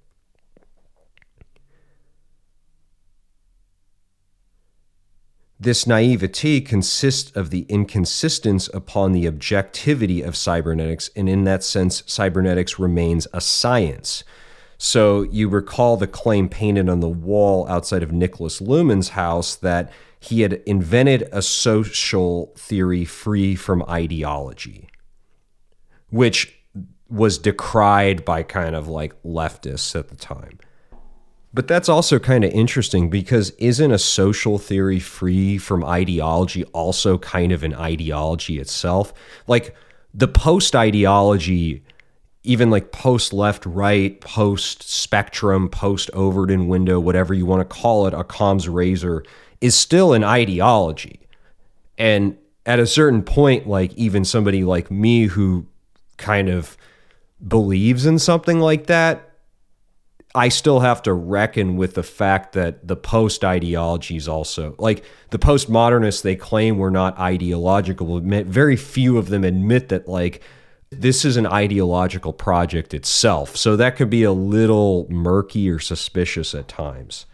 This naivety consists of the inconsistence upon the objectivity of cybernetics, and in that sense, cybernetics remains a science. So you recall the claim painted on the wall outside of Niklas Luhmann's house that he had invented a social theory free from ideology, which was decried by kind of like leftists at the time. But that's also kind of interesting, because isn't a social theory free from ideology also kind of an ideology itself? Like, the post-ideology, even like post-left, right, post-spectrum, post-Overton window, whatever you want to call it, Occam's razor, is still an ideology. And at a certain point, like, even somebody like me who kind of believes in something like that, I still have to reckon with the fact that the post-ideology is also, like, the postmodernists they claim were not ideological. Admit, very few of them admit that, like, this is an ideological project itself. So that could be a little murky or suspicious at times.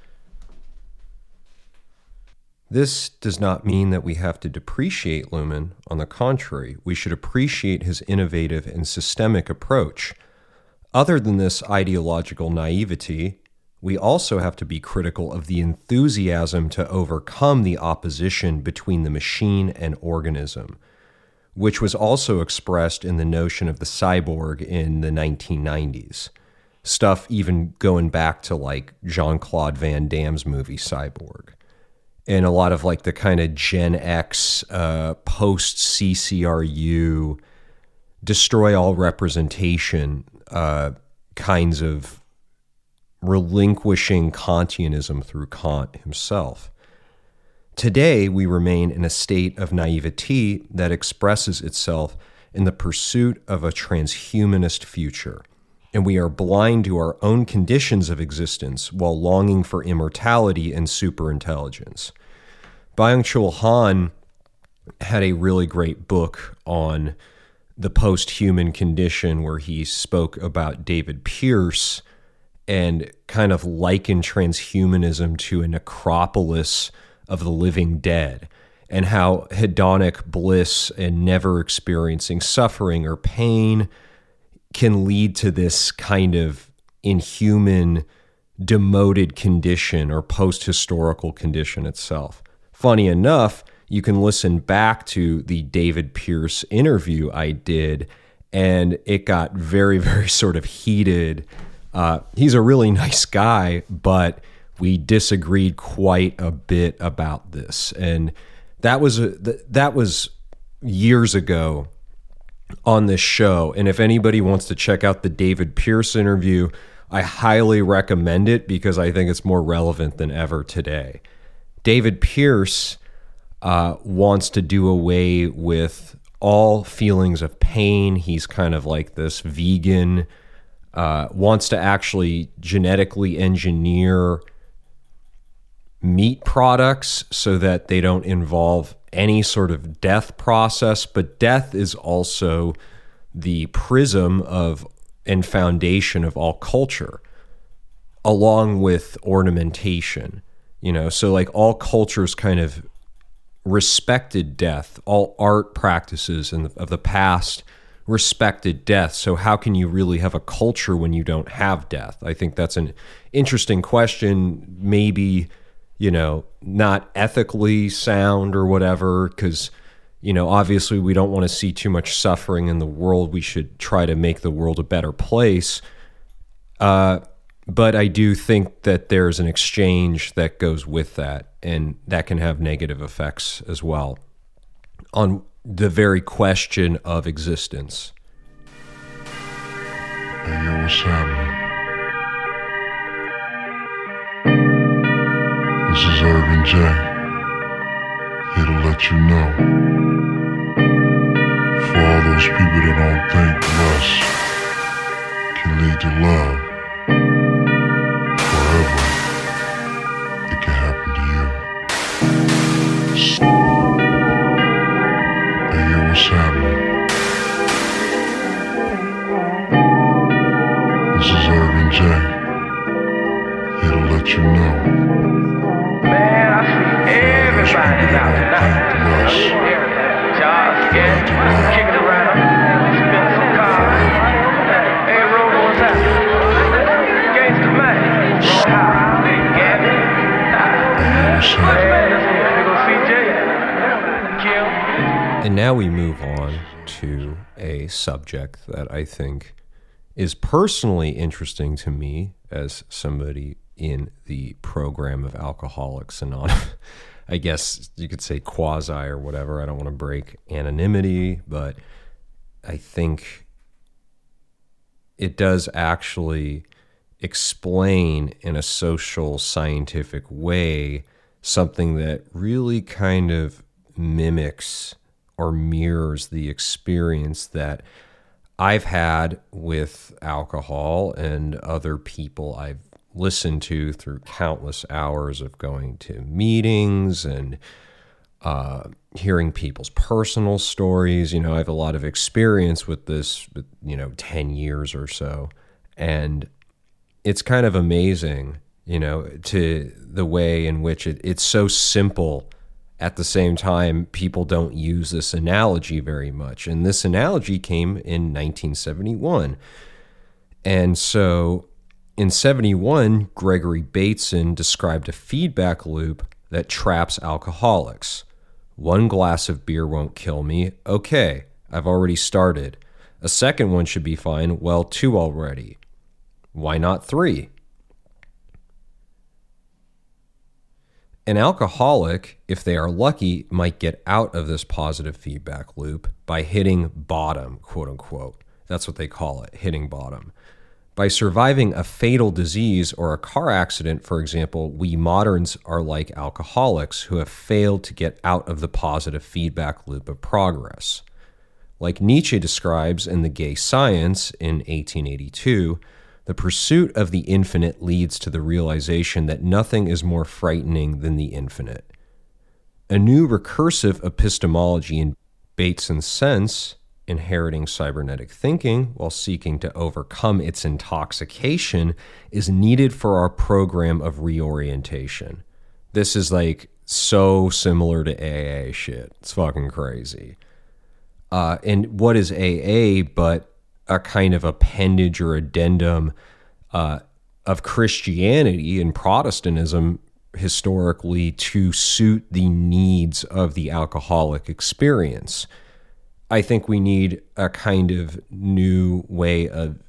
This does not mean that we have to depreciate Luhmann. On the contrary, we should appreciate his innovative and systemic approach. Other than this ideological naivety, we also have to be critical of the enthusiasm to overcome the opposition between the machine and organism, which was also expressed in the notion of the cyborg in the nineteen nineties. Stuff even going back to like Jean-Claude Van Damme's movie Cyborg. And a lot of like the kind of Gen X, uh, post-C C R U, destroy all representation uh, kinds of relinquishing Kantianism through Kant himself. Today, we remain in a state of naivety that expresses itself in the pursuit of a transhumanist future, and we are blind to our own conditions of existence while longing for immortality and superintelligence. Byung-Chul Han had a really great book on the post-human condition where he spoke about David Pearce and kind of likened transhumanism to a necropolis of the living dead, and how hedonic bliss and never experiencing suffering or pain can lead to this kind of inhuman, demoted condition or post-historical condition itself. Funny enough, you can listen back to the David Pearce interview I did, and it got very, very sort of heated. Uh, he's a really nice guy, but we disagreed quite a bit about this. And that was a, that was years ago on this show. And if anybody wants to check out the David Pierce interview, I highly recommend it because I think it's more relevant than ever today. David Pierce uh, wants to do away with all feelings of pain. He's kind of like this vegan, uh, wants to actually genetically engineer meat products so that they don't involve any sort of death process. But death is also the prism of and foundation of all culture, along with ornamentation. You know, so like all cultures kind of respected death. All art practices in the, of the past respected death. So how can you really have a culture when you don't have death? I think that's an interesting question. Maybe, you know, not ethically sound or whatever, because, you know, obviously we don't want to see too much suffering in the world. We should try to make the world a better place. Uh, but I do think that there's an exchange that goes with that, and that can have negative effects as well on the very question of existence. Hey, yo, what's happening? This is Irvin J, here to let you know, for all those people that don't think lust can lead to love, forever, it can happen to you. Hey, yo, what's happening? This is Irvin J, here to let you know. Man, I see everybody out there. Josh, yeah, kick it around, spin some cars. Hey, Robo, what's happening? Gangsta man, roll high, big Gabby. Man, this here, big ol' C J, Kim. And now we move on to a subject that I think is personally interesting to me as somebody in the program of Alcoholics Anonymous. I guess you could say quasi or whatever. I don't want to break anonymity, but I think it does actually explain in a social scientific way something that really kind of mimics or mirrors the experience that I've had with alcohol and other people I've listened to through countless hours of going to meetings and uh, hearing people's personal stories. You know, I have a lot of experience with this, you know, ten years or so. And it's kind of amazing, you know, to the way in which it, it's so simple. At the same time, people don't use this analogy very much. And this analogy came in nineteen seventy-one. And so in seventy-one, Gregory Bateson described a feedback loop that traps alcoholics. One glass of beer won't kill me. Okay, I've already started. A second one should be fine. Well, two already. Why not three? An alcoholic, if they are lucky, might get out of this positive feedback loop by hitting bottom, quote unquote. That's what they call it, hitting bottom. By surviving a fatal disease or a car accident, for example, we moderns are like alcoholics who have failed to get out of the positive feedback loop of progress. Like Nietzsche describes in The Gay Science in eighteen eighty-two, the pursuit of the infinite leads to the realization that nothing is more frightening than the infinite. A new recursive epistemology in Bateson's sense, inheriting cybernetic thinking while seeking to overcome its intoxication, is needed for our program of reorientation. This is like so similar to A A shit. It's fucking crazy. Uh, and what is A A but a kind of appendage or addendum uh, of Christianity and Protestantism historically to suit the needs of the alcoholic experience? I think we need a kind of new way of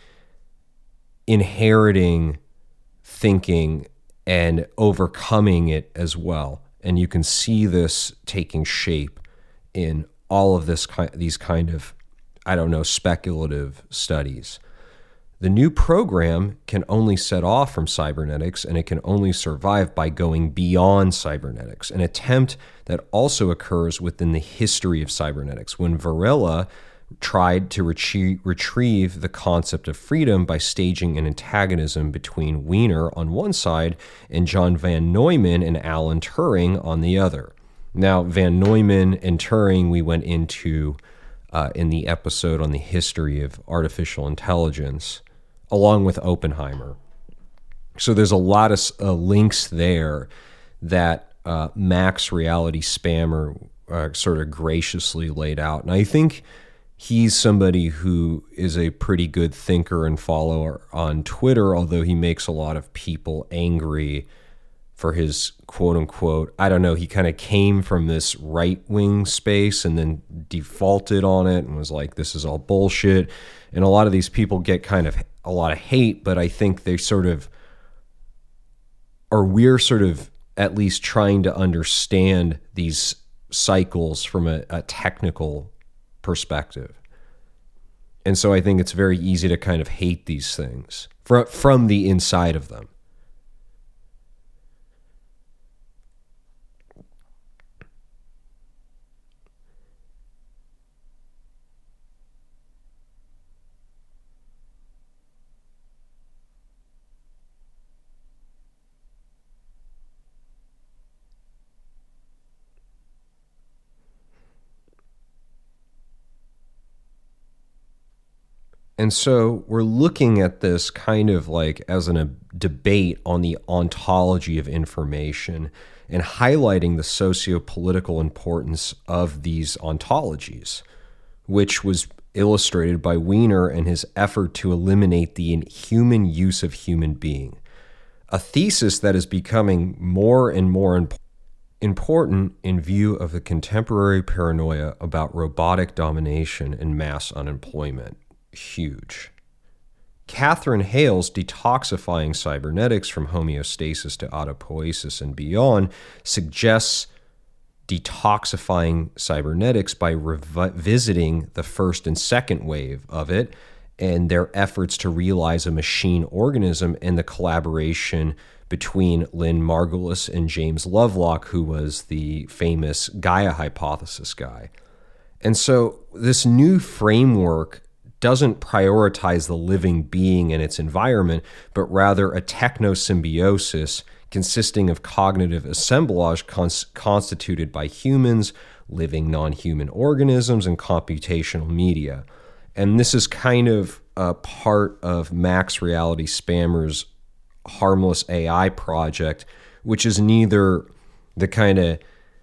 inheriting thinking and overcoming it as well. And you can see this taking shape in all of this these kind of, I don't know, speculative studies. The new program can only set off from cybernetics, and it can only survive by going beyond cybernetics, an attempt that also occurs within the history of cybernetics, when Varela tried to retrieve, retrieve the concept of freedom by staging an antagonism between Wiener on one side and John von Neumann and Alan Turing on the other. Now, von Neumann and Turing we went into uh, in the episode on the history of artificial intelligence, along with Oppenheimer. So there's a lot of uh, links there that uh, Max Reality Spammer uh, sort of graciously laid out. And I think he's somebody who is a pretty good thinker and follower on Twitter, although he makes a lot of people angry for his quote unquote, I don't know, he kind of came from this right-wing space and then defaulted on it and was like, this is all bullshit. And a lot of these people get kind of a lot of hate, but I think they sort of, or we're sort of at least trying to understand these cycles from a, a technical perspective. And so I think it's very easy to kind of hate these things from, from the inside of them. And so we're looking at this kind of like as an, a debate on the ontology of information and highlighting the socio-political importance of these ontologies, which was illustrated by Wiener and his effort to eliminate the inhuman use of human being, a thesis that is becoming more and more imp- important in view of the contemporary paranoia about robotic domination and mass unemployment. Huge. Catherine Hale's Detoxifying Cybernetics from Homeostasis to Autopoiesis and Beyond suggests detoxifying cybernetics by revisiting the first and second wave of it and their efforts to realize a machine organism and the collaboration between Lynn Margulis and James Lovelock, who was the famous Gaia hypothesis guy. And so this new framework doesn't prioritize the living being and its environment, but rather a technosymbiosis consisting of cognitive assemblage cons- constituted by humans, living non-human organisms, and computational media. And this is kind of a part of Max Reality Spammer's Harmless A I project, which is neither the kind of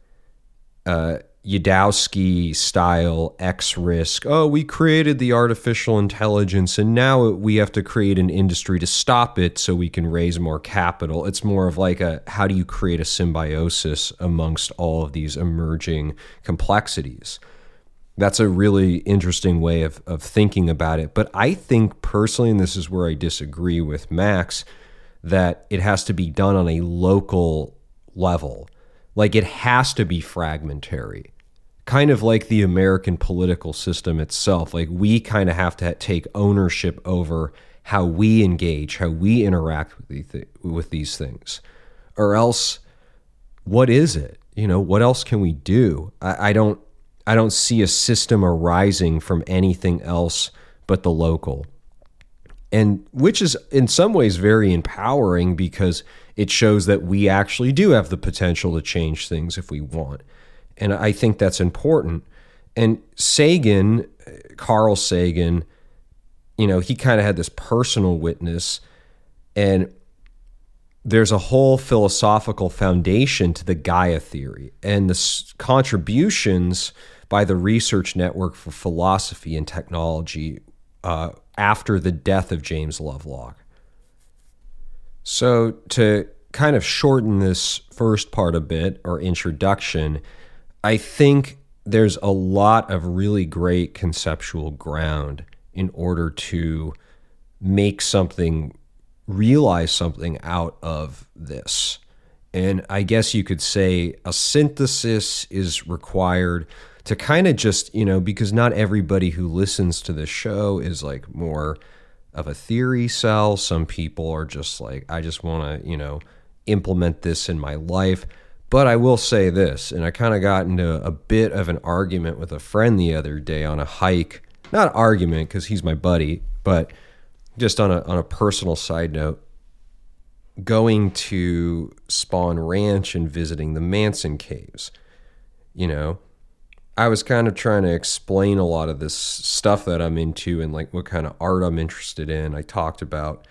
uh, Yudowsky-style X-risk, oh, we created the artificial intelligence and now we have to create an industry to stop it so we can raise more capital. It's more of like a, how do you create a symbiosis amongst all of these emerging complexities? That's a really interesting way of, of thinking about it. But I think personally, and this is where I disagree with Max, that it has to be done on a local level. Like it has to be fragmentary. Kind of like the American political system itself. Like we kind of have to take ownership over how we engage, how we interact with, the th- with these things. Or else, what is it? You know, what else can we do? I, I don't I don't see a system arising from anything else but the local. And which is in some ways very empowering because it shows that we actually do have the potential to change things if we want. And I think that's important. And Sagan, Carl Sagan, you know, he kind of had this personal witness, and there's a whole philosophical foundation to the Gaia theory and the contributions by the Research Network for Philosophy and Technology uh, after the death of James Lovelock. So to kind of shorten this first part a bit, or introduction, I think there's a lot of really great conceptual ground in order to make something, realize something out of this. And I guess you could say a synthesis is required to kind of just, you know, because not everybody who listens to this show is like more of a theory cell. Some people are just like, I just want to, you know, implement this in my life. But I will say this, and I kind of got into a bit of an argument with a friend the other day on a hike. Not argument because he's my buddy, but just on a on a personal side note, going to Spawn Ranch and visiting the Manson caves. You know, I was kind of trying to explain a lot of this stuff that I'm into and like what kind of art I'm interested in. I talked about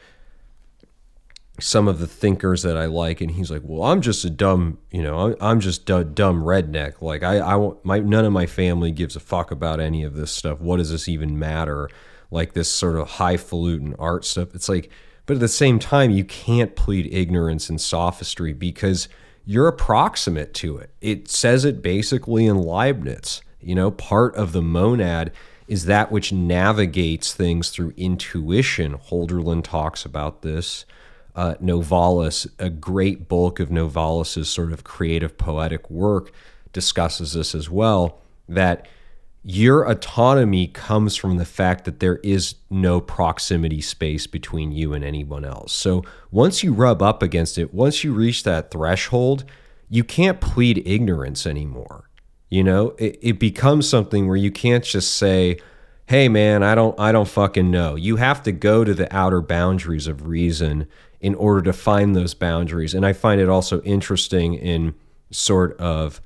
some of the thinkers that I like, and he's like, well, I'm just a dumb, you know, I'm just a dumb redneck. Like I, I my, none of my family gives a fuck about any of this stuff. What does this even matter? Like this sort of highfalutin art stuff. It's like, but at the same time, you can't plead ignorance and sophistry because you're approximate to it. It says it basically in Leibniz. You know, part of the monad is that which navigates things through intuition. Holderlin talks about this. Uh, Novalis, a great bulk of Novalis's sort of creative poetic work, discusses this as well, that your autonomy comes from the fact that there is no proximity space between you and anyone else. So once you rub up against it, once you reach that threshold, you can't plead ignorance anymore. You know, it, it becomes something where you can't just say, hey man, I don't I don't fucking know. You have to go to the outer boundaries of reason in order to find those boundaries. And I find it also interesting in sort of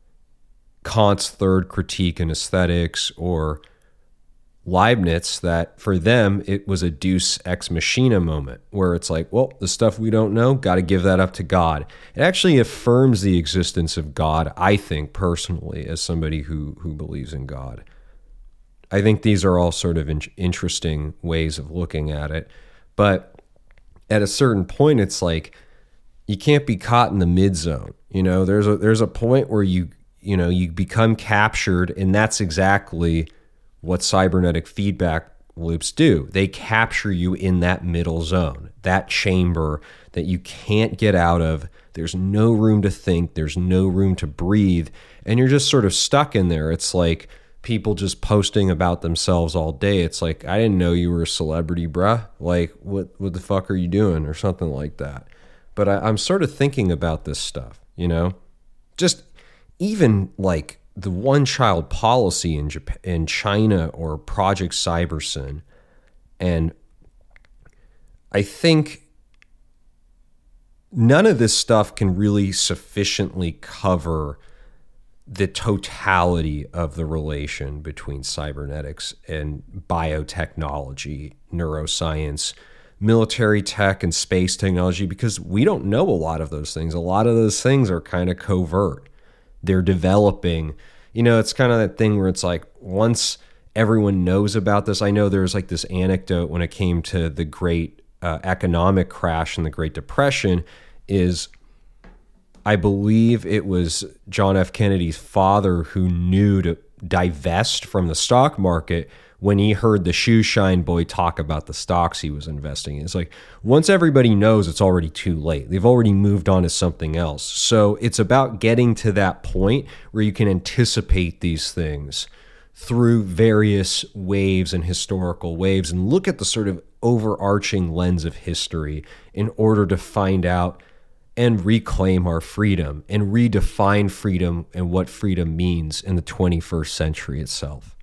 Kant's third critique in aesthetics or Leibniz that for them it was a deus ex machina moment where it's like, well, the stuff we don't know, got to give that up to God. It actually affirms the existence of God, I think, personally, as somebody who who believes in God. I think these are all sort of in- interesting ways of looking at it. But at a certain point, it's like you can't be caught in the mid zone. You know, there's a there's a point where you you know you become captured, and that's exactly what cybernetic feedback loops do. They capture you in that middle zone, that chamber that you can't get out of. There's no room to think. There's no room to breathe, and you're just sort of stuck in there. It's like people just posting about themselves all day. It's like, I didn't know you were a celebrity, bruh. Like, what what the fuck are you doing? Or something like that. But I, I'm sort of thinking about this stuff, you know? Just even like the one-child policy in Japan, in China or Project Cybersyn. And I think none of this stuff can really sufficiently cover the totality of the relation between cybernetics and biotechnology, neuroscience, military tech, and space technology, because we don't know a lot of those things. A lot of those things are kind of covert. They're developing. You know, it's kind of that thing where it's like once everyone knows about this, I know there's like this anecdote when it came to the great uh, economic crash and the Great Depression is I believe it was John F. Kennedy's father who knew to divest from the stock market when he heard the shoe shine boy talk about the stocks he was investing in. It's like, once everybody knows, it's already too late. They've already moved on to something else. So it's about getting to that point where you can anticipate these things through various waves and historical waves and look at the sort of overarching lens of history in order to find out and reclaim our freedom and redefine freedom and what freedom means in the twenty-first century itself.